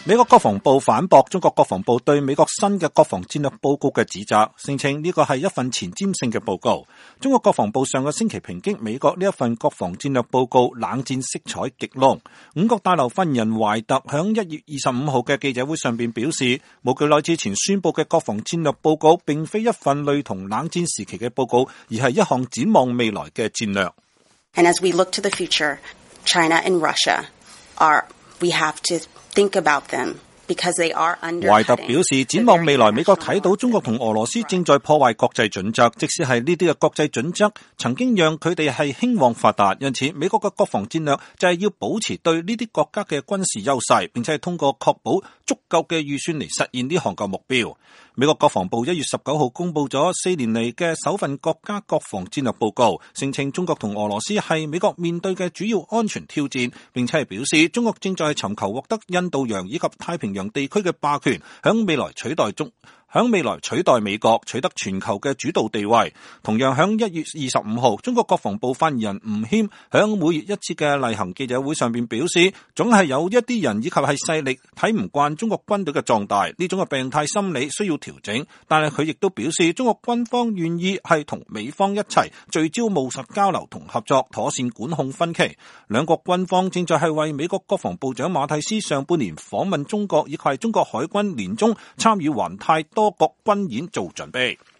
美國國防部反駁中國國防部對美國新嘅國防戰略報告嘅指責，聲稱呢個係一份前瞻性嘅報告。中國國防部上個星期抨擊美國呢一份國防戰略報告冷戰色彩極濃。五角大樓發言人懷特響1月25號嘅記者會上邊表示，冇幾耐之前宣佈嘅國防戰略報告並非一份類同冷戰時期嘅報告，而係一項展望未來嘅戰略。 And as we look to the future, China and Russia we have to think about them because they are under. 懷特表示，展望未來，美國睇到中國同俄羅斯正在破壞國際準則，即使係呢啲嘅國際準則曾經讓佢哋係興旺發達，因此美國嘅國防戰略就係要保持對呢啲國家嘅軍事優勢，並且係通過確保足夠嘅預算嚟實現呢項嘅目標。美國國防部1月19號公布咗4年嚟嘅首份國家國防戰略報告，聲稱中國同俄羅斯係美國面對嘅主要安全挑戰，並且係表示中國正在尋求獲得印度洋以及太平洋地區嘅霸權，響未來取代美國，取得全球嘅主導地位。同樣響1月25號，中國國防部發言人吳謙響每月一次嘅例行記者會上邊表示，總係有一啲人以及係勢力睇唔慣中國軍隊嘅壯大，呢種嘅病態心理需要調整。但係佢亦都表示，中國軍方願意係同美方一齊聚焦務實交流同合作，妥善管控分歧。兩國軍方正在係為美國國防部長馬蒂斯上半年訪問中國以及係中國海軍年終參與環太多國軍演做準備。